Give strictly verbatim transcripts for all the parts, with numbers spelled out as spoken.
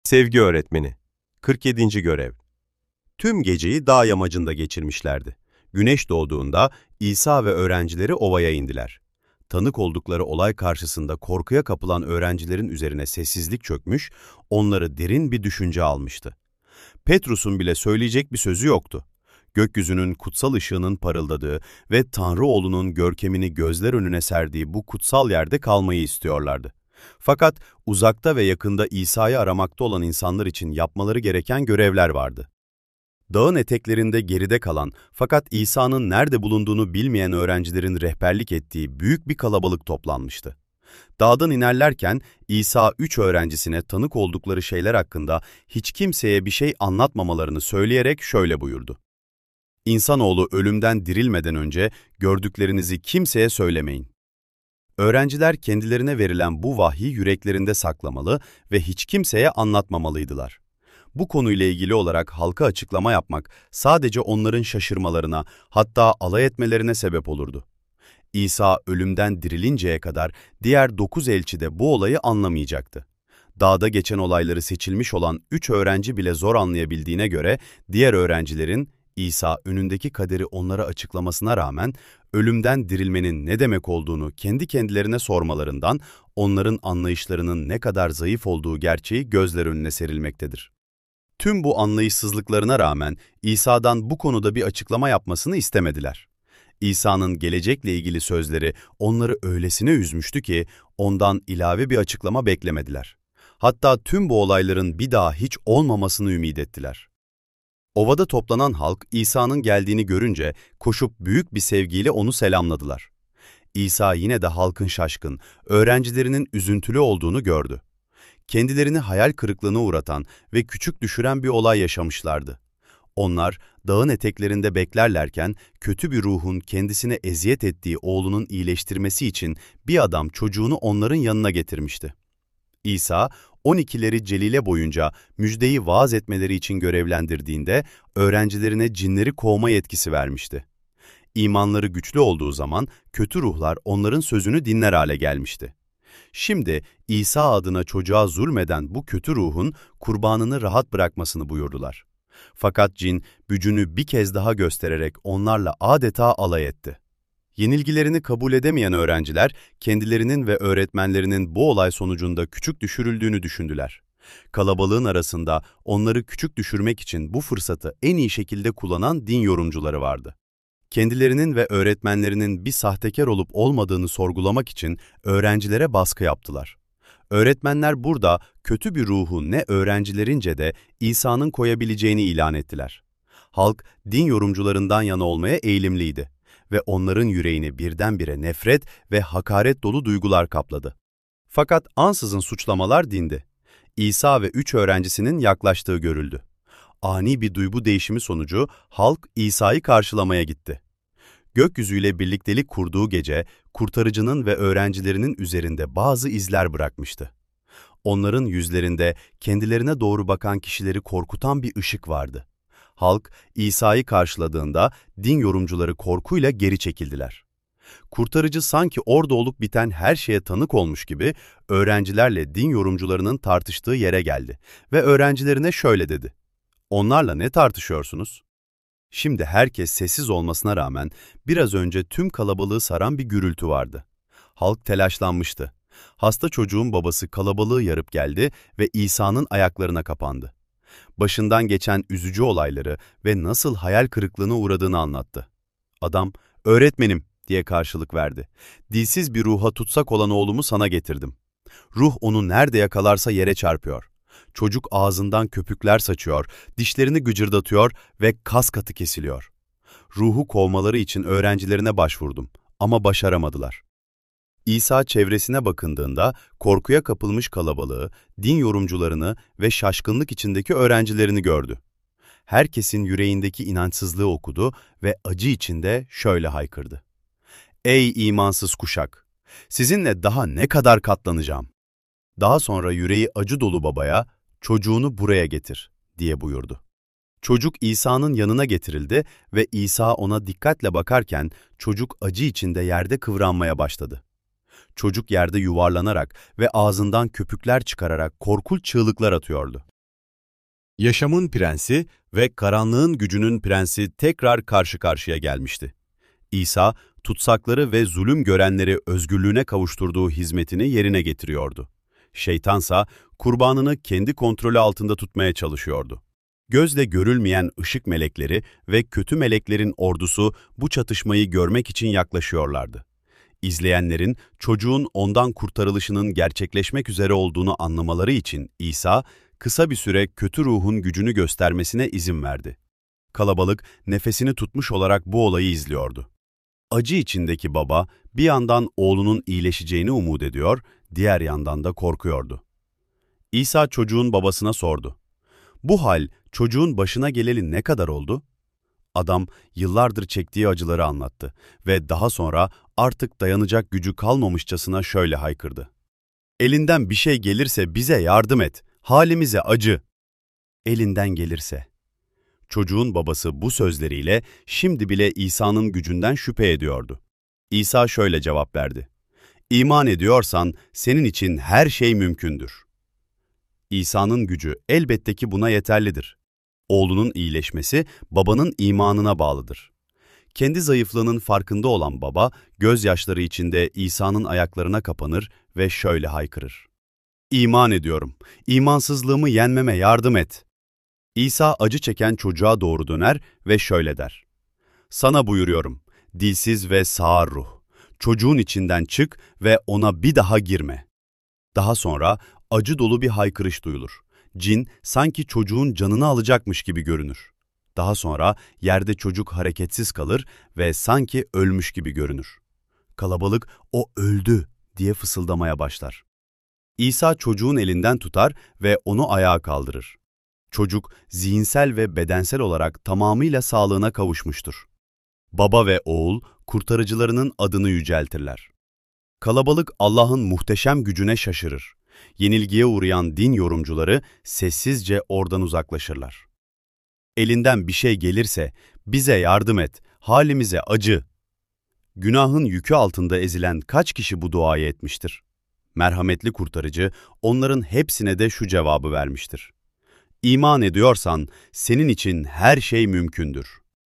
Sevgi öğretmeni. kırk yedinci görev. Tüm geceyi dağ yamacında geçirmişlerdi. Güneş doğduğunda İsa ve öğrencileri ovaya indiler. Tanık oldukları olay karşısında korkuya kapılan öğrencilerin üzerine sessizlik çökmüş, onları derin bir düşünce almıştı. Petrus'un bile söyleyecek bir sözü yoktu. Gökyüzünün kutsal ışığının parıldadığı ve Tanrı oğlunun görkemini gözler önüne serdiği bu kutsal yerde kalmayı istiyorlardı. Fakat uzakta ve yakında İsa'yı aramakta olan insanlar için yapmaları gereken görevler vardı. Dağın eteklerinde geride kalan fakat İsa'nın nerede bulunduğunu bilmeyen öğrencilerin rehberlik ettiği büyük bir kalabalık toplanmıştı. Dağdan inerlerken İsa üç öğrencisine tanık oldukları şeyler hakkında hiç kimseye bir şey anlatmamalarını söyleyerek şöyle buyurdu. İnsanoğlu ölümden dirilmeden önce gördüklerinizi kimseye söylemeyin. Öğrenciler kendilerine verilen bu vahyi yüreklerinde saklamalı ve hiç kimseye anlatmamalıydılar. Bu konuyla ilgili olarak halka açıklama yapmak sadece onların şaşırmalarına, hatta alay etmelerine sebep olurdu. İsa ölümden dirilinceye kadar diğer dokuz elçi de bu olayı anlamayacaktı. Dağda geçen olayları seçilmiş olan üç öğrenci bile zor anlayabildiğine göre diğer öğrencilerin İsa önündeki kaderi onlara açıklamasına rağmen ölümden dirilmenin ne demek olduğunu kendi kendilerine sormalarından onların anlayışlarının ne kadar zayıf olduğu gerçeği gözler önüne serilmektedir. Tüm bu anlayışsızlıklarına rağmen İsa'dan bu konuda bir açıklama yapmasını istemediler. İsa'nın gelecekle ilgili sözleri onları öylesine üzmüştü ki ondan ilave bir açıklama beklemediler. Hatta tüm bu olayların bir daha hiç olmamasını ümit ettiler. Ovada toplanan halk İsa'nın geldiğini görünce koşup büyük bir sevgiyle onu selamladılar. İsa yine de halkın şaşkın, öğrencilerinin üzüntülü olduğunu gördü. Kendilerini hayal kırıklığına uğratan ve küçük düşüren bir olay yaşamışlardı. Onlar dağın eteklerinde beklerlerken kötü bir ruhun kendisine eziyet ettiği oğlunun iyileştirmesi için bir adam çocuğunu onların yanına getirmişti. İsa, on ikileri Celile boyunca müjdeyi vaaz etmeleri için görevlendirdiğinde öğrencilerine cinleri kovma yetkisi vermişti. İmanları güçlü olduğu zaman kötü ruhlar onların sözünü dinler hale gelmişti. Şimdi İsa adına çocuğa zulmeden bu kötü ruhun kurbanını rahat bırakmasını buyurdular. Fakat cin gücünü bir kez daha göstererek onlarla adeta alay etti. Yenilgilerini kabul edemeyen öğrenciler, kendilerinin ve öğretmenlerinin bu olay sonucunda küçük düşürüldüğünü düşündüler. Kalabalığın arasında onları küçük düşürmek için bu fırsatı en iyi şekilde kullanan din yorumcuları vardı. Kendilerinin ve öğretmenlerinin bir sahtekar olup olmadığını sorgulamak için öğrencilere baskı yaptılar. Öğretmenler burada kötü bir ruhu ne öğrencilerince de İsa'nın koyabileceğini ilan ettiler. Halk din yorumcularından yana olmaya eğilimliydi ve onların yüreğini birdenbire nefret ve hakaret dolu duygular kapladı. Fakat ansızın suçlamalar dindi. İsa ve üç öğrencisinin yaklaştığı görüldü. Ani bir duygu değişimi sonucu halk İsa'yı karşılamaya gitti. Gökyüzüyle birliktelik kurduğu gece, kurtarıcının ve öğrencilerinin üzerinde bazı izler bırakmıştı. Onların yüzlerinde kendilerine doğru bakan kişileri korkutan bir ışık vardı. Halk, İsa'yı karşıladığında din yorumcuları korkuyla geri çekildiler. Kurtarıcı sanki orada olup biten her şeye tanık olmuş gibi öğrencilerle din yorumcularının tartıştığı yere geldi ve öğrencilerine şöyle dedi: "Onlarla ne tartışıyorsunuz?" Şimdi herkes sessiz olmasına rağmen biraz önce tüm kalabalığı saran bir gürültü vardı. Halk telaşlanmıştı. Hasta çocuğun babası kalabalığı yarıp geldi ve İsa'nın ayaklarına kapandı. Başından geçen üzücü olayları ve nasıl hayal kırıklığına uğradığını anlattı. Adam, "Öğretmenim," diye karşılık verdi. "Dilsiz bir ruha tutsak olan oğlumu sana getirdim. Ruh onu nerede yakalarsa yere çarpıyor. Çocuk ağzından köpükler saçıyor, dişlerini gıcırdatıyor ve kas katı kesiliyor. Ruhu kovmaları için öğrencilerine başvurdum ama başaramadılar." İsa çevresine bakındığında korkuya kapılmış kalabalığı, din yorumcularını ve şaşkınlık içindeki öğrencilerini gördü. Herkesin yüreğindeki inançsızlığı okudu ve acı içinde şöyle haykırdı: "Ey imansız kuşak! Sizinle daha ne kadar katlanacağım?" Daha sonra yüreği acı dolu babaya, "Çocuğunu buraya getir," diye buyurdu. Çocuk İsa'nın yanına getirildi ve İsa ona dikkatle bakarken çocuk acı içinde yerde kıvranmaya başladı. Çocuk yerde yuvarlanarak ve ağzından köpükler çıkararak korkunç çığlıklar atıyordu. Yaşamın prensi ve karanlığın gücünün prensi tekrar karşı karşıya gelmişti. İsa, tutsakları ve zulüm görenleri özgürlüğüne kavuşturduğu hizmetini yerine getiriyordu. Şeytansa kurbanını kendi kontrolü altında tutmaya çalışıyordu. Gözle görülmeyen ışık melekleri ve kötü meleklerin ordusu bu çatışmayı görmek için yaklaşıyorlardı. İzleyenlerin çocuğun ondan kurtarılışının gerçekleşmek üzere olduğunu anlamaları için İsa, kısa bir süre kötü ruhun gücünü göstermesine izin verdi. Kalabalık nefesini tutmuş olarak bu olayı izliyordu. Acı içindeki baba bir yandan oğlunun iyileşeceğini umut ediyor, diğer yandan da korkuyordu. İsa çocuğun babasına sordu. "Bu hal çocuğun başına geleli ne kadar oldu?" Adam yıllardır çektiği acıları anlattı ve daha sonra artık dayanacak gücü kalmamışçasına şöyle haykırdı. "Elinden bir şey gelirse bize yardım et, halimize acı." Elinden gelirse. Çocuğun babası bu sözleriyle şimdi bile İsa'nın gücünden şüphe ediyordu. İsa şöyle cevap verdi. "İman ediyorsan senin için her şey mümkündür." İsa'nın gücü elbette ki buna yeterlidir. Oğlunun iyileşmesi babanın imanına bağlıdır. Kendi zayıflığının farkında olan baba, gözyaşları içinde İsa'nın ayaklarına kapanır ve şöyle haykırır. "İman ediyorum, imansızlığımı yenmeme yardım et." İsa acı çeken çocuğa doğru döner ve şöyle der. "Sana buyuruyorum, dilsiz ve sağır ruh, çocuğun içinden çık ve ona bir daha girme." Daha sonra acı dolu bir haykırış duyulur. Cin sanki çocuğun canını alacakmış gibi görünür. Daha sonra yerde çocuk hareketsiz kalır ve sanki ölmüş gibi görünür. Kalabalık "O öldü" diye fısıldamaya başlar. İsa çocuğun elinden tutar ve onu ayağa kaldırır. Çocuk zihinsel ve bedensel olarak tamamıyla sağlığına kavuşmuştur. Baba ve oğul kurtarıcılarının adını yüceltirler. Kalabalık Allah'ın muhteşem gücüne şaşırır. Yenilgiye uğrayan din yorumcuları sessizce oradan uzaklaşırlar. "Elinden bir şey gelirse bize yardım et, halimize acı." Günahın yükü altında ezilen kaç kişi bu duayı etmiştir? Merhametli kurtarıcı onların hepsine de şu cevabı vermiştir. "İman ediyorsan senin için her şey mümkündür."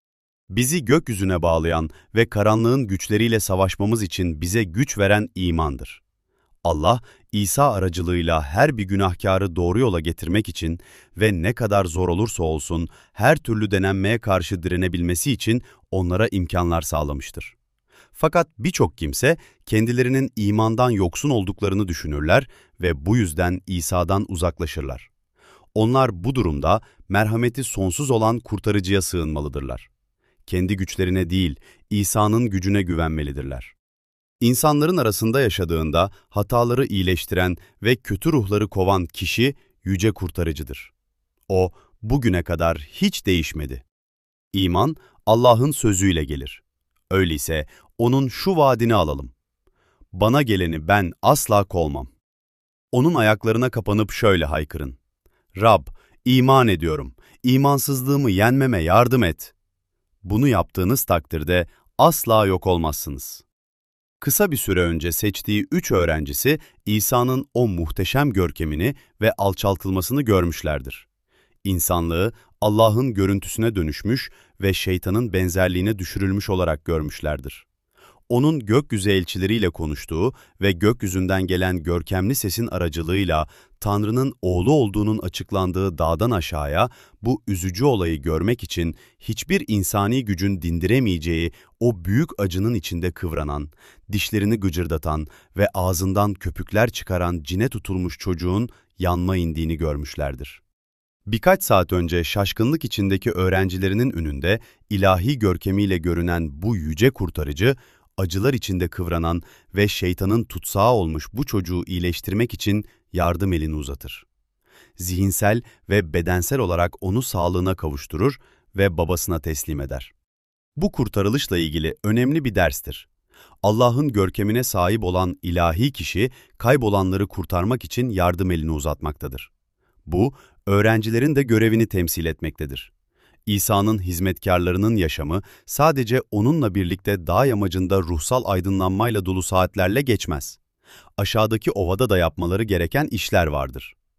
Bizi gökyüzüne bağlayan ve karanlığın güçleriyle savaşmamız için bize güç veren imandır. Allah, İsa aracılığıyla her bir günahkarı doğru yola getirmek için ve ne kadar zor olursa olsun her türlü denenmeye karşı direnebilmesi için onlara imkanlar sağlamıştır. Fakat birçok kimse kendilerinin imandan yoksun olduklarını düşünürler ve bu yüzden İsa'dan uzaklaşırlar. Onlar bu durumda merhameti sonsuz olan kurtarıcıya sığınmalıdırlar. Kendi güçlerine değil, İsa'nın gücüne güvenmelidirler. İnsanların arasında yaşadığında hataları iyileştiren ve kötü ruhları kovan kişi yüce kurtarıcıdır. O, bugüne kadar hiç değişmedi. İman, Allah'ın sözüyle gelir. Öyleyse onun şu vaadini alalım. "Bana geleni ben asla kovmam." Onun ayaklarına kapanıp şöyle haykırın. "Rab, iman ediyorum, imansızlığımı yenmeme yardım et." Bunu yaptığınız takdirde asla yok olmazsınız. Kısa bir süre önce seçtiği üç öğrencisi İsa'nın o muhteşem görkemini ve alçaltılmasını görmüşlerdir. İnsanlığı Allah'ın görüntüsüne dönüşmüş ve şeytanın benzerliğine düşürülmüş olarak görmüşlerdir. Onun gökyüzü elçileriyle konuştuğu ve gökyüzünden gelen görkemli sesin aracılığıyla Tanrı'nın oğlu olduğunun açıklandığı dağdan aşağıya bu üzücü olayı görmek için hiçbir insani gücün dindiremeyeceği o büyük acının içinde kıvranan, dişlerini gıcırdatan ve ağzından köpükler çıkaran cine tutulmuş çocuğun yanma indiğini görmüşlerdir. Birkaç saat önce şaşkınlık içindeki öğrencilerinin önünde ilahi görkemiyle görünen bu yüce kurtarıcı, acılar içinde kıvranan ve şeytanın tutsağı olmuş bu çocuğu iyileştirmek için yardım elini uzatır. Zihinsel ve bedensel olarak onu sağlığına kavuşturur ve babasına teslim eder. Bu kurtarılışla ilgili önemli bir derstir. Allah'ın görkemine sahip olan ilahi kişi, kaybolanları kurtarmak için yardım elini uzatmaktadır. Bu, öğrencilerin de görevini temsil etmektedir. İsa'nın hizmetkarlarının yaşamı sadece onunla birlikte dağ yamacında ruhsal aydınlanmayla dolu saatlerle geçmez. Aşağıdaki ovada da yapmaları gereken işler vardır.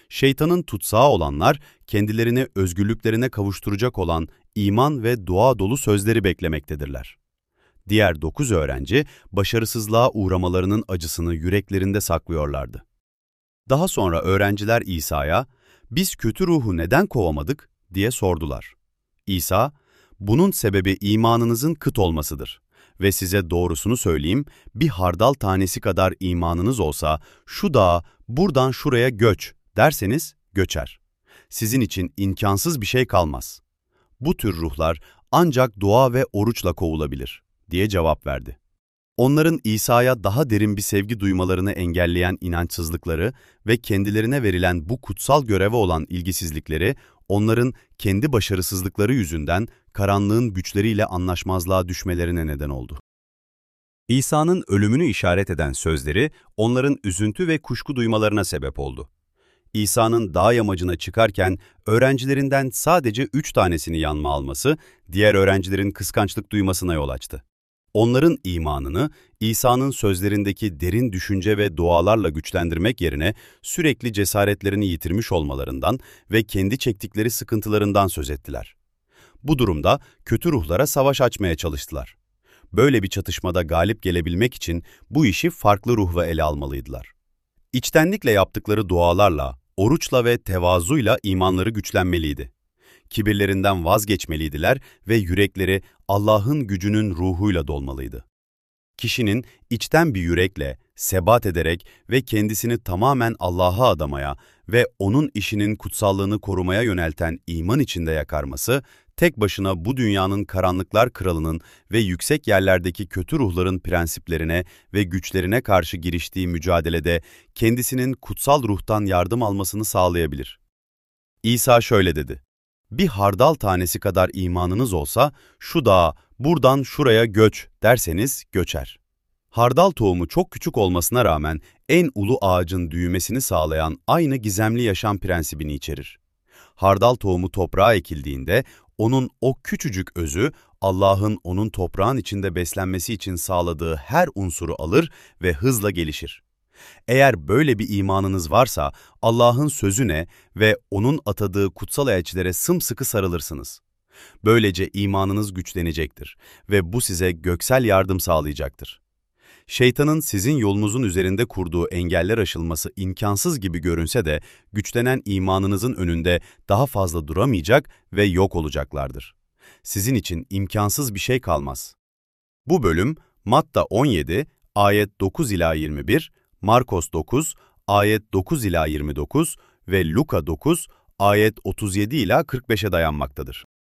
Şeytanın tutsağı olanlar, kendilerini özgürlüklerine kavuşturacak olan iman ve dua dolu sözleri beklemektedirler. Diğer dokuz öğrenci, başarısızlığa uğramalarının acısını yüreklerinde saklıyorlardı. Daha sonra öğrenciler İsa'ya, "Biz kötü ruhu neden kovamadık?" diye sordular. İsa, "Bunun sebebi imanınızın kıt olmasıdır. Ve size doğrusunu söyleyeyim, bir hardal tanesi kadar imanınız olsa, şu dağa buradan şuraya göç derseniz göçer. Sizin için imkansız bir şey kalmaz. Bu tür ruhlar ancak dua ve oruçla kovulabilir," diye cevap verdi. Onların İsa'ya daha derin bir sevgi duymalarını engelleyen inançsızlıkları ve kendilerine verilen bu kutsal göreve olan ilgisizlikleri, onların kendi başarısızlıkları yüzünden karanlığın güçleriyle anlaşmazlığa düşmelerine neden oldu. İsa'nın ölümünü işaret eden sözleri, onların üzüntü ve kuşku duymalarına sebep oldu. İsa'nın dağ yamacına çıkarken öğrencilerinden sadece üç tanesini yanıma alması, diğer öğrencilerin kıskançlık duymasına yol açtı. Onların imanını, İsa'nın sözlerindeki derin düşünce ve dualarla güçlendirmek yerine sürekli cesaretlerini yitirmiş olmalarından ve kendi çektikleri sıkıntılarından söz ettiler. Bu durumda kötü ruhlara savaş açmaya çalıştılar. Böyle bir çatışmada galip gelebilmek için bu işi farklı ruhla ele almalıydılar. İçtenlikle yaptıkları dualarla, oruçla ve tevazuyla imanları güçlenmeliydi. Kibirlerinden vazgeçmeliydiler ve yürekleri Allah'ın gücünün ruhuyla dolmalıydı. Kişinin içten bir yürekle, sebat ederek ve kendisini tamamen Allah'a adamaya ve O'nun işinin kutsallığını korumaya yönelten iman içinde yakarması, tek başına bu dünyanın karanlıklar kralının ve yüksek yerlerdeki kötü ruhların prensiplerine ve güçlerine karşı giriştiği mücadelede kendisinin kutsal ruhtan yardım almasını sağlayabilir. İsa şöyle dedi: "Bir hardal tanesi kadar imanınız olsa, şu dağa buradan şuraya göç derseniz göçer." Hardal tohumu çok küçük olmasına rağmen en ulu ağacın büyümesini sağlayan aynı gizemli yaşam prensibini içerir. Hardal tohumu toprağa ekildiğinde, onun o küçücük özü, Allah'ın onun toprağın içinde beslenmesi için sağladığı her unsuru alır ve hızla gelişir. Eğer böyle bir imanınız varsa, Allah'ın sözüne ve O'nun atadığı kutsal elçilere sımsıkı sarılırsınız. Böylece imanınız güçlenecektir ve bu size göksel yardım sağlayacaktır. Şeytanın sizin yolunuzun üzerinde kurduğu engeller aşılması imkansız gibi görünse de, güçlenen imanınızın önünde daha fazla duramayacak ve yok olacaklardır. Sizin için imkansız bir şey kalmaz. Bu bölüm, Matta on yedi, ayet dokuz ila yirmi bir, Markos dokuz, ayet dokuz ila yirmi dokuz ve Luka dokuz, ayet otuz yedi ila kırk beşe dayanmaktadır.